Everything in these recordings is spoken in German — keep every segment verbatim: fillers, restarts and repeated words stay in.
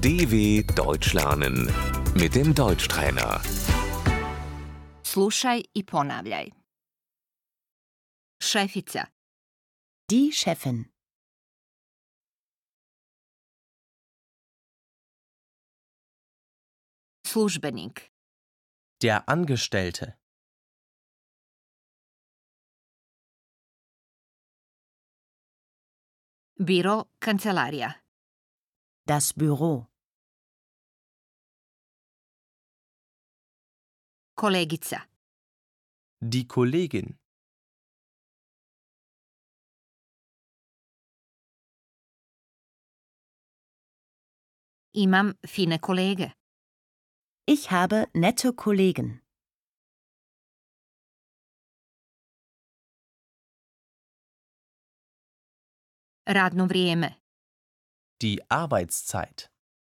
D W Deutsch lernen mit dem Deutschtrainer. Slušaj i ponavljaj. Šefica, Die Chefin. službenik, Der Angestellte. biro, kancelarija, Das Büro. kolegica, Die Kollegin. imam fine kolege, Ich habe nette Kollegen. radno vrijeme, Die Arbeitszeit.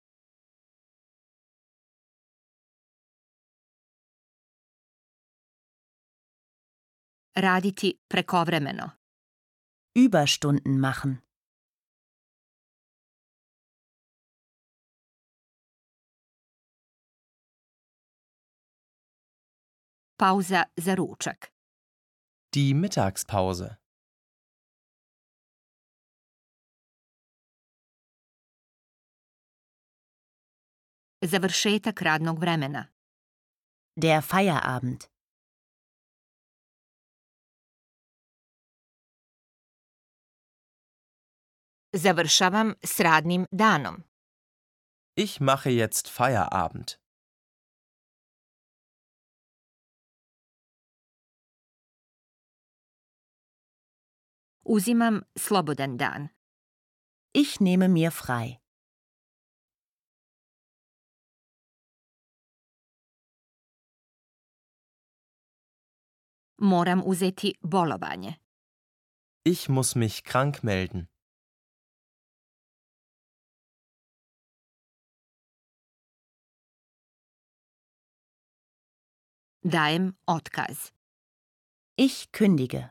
raditi prekovremeno, Überstunden machen. pauza za ručak, Die Mittagspause. završetak radnog vremena, Der Feierabend. završavam s radnim danom, Ich mache jetzt Feierabend. uzimam slobodan dan, Ich nehme mir frei. moram uzeti bolovanje, Ich muss mich krank melden. dajem otkaz. Ich kündige.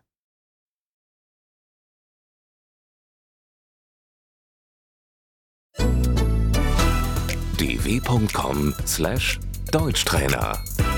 d w punkt com slash Deutschtrainer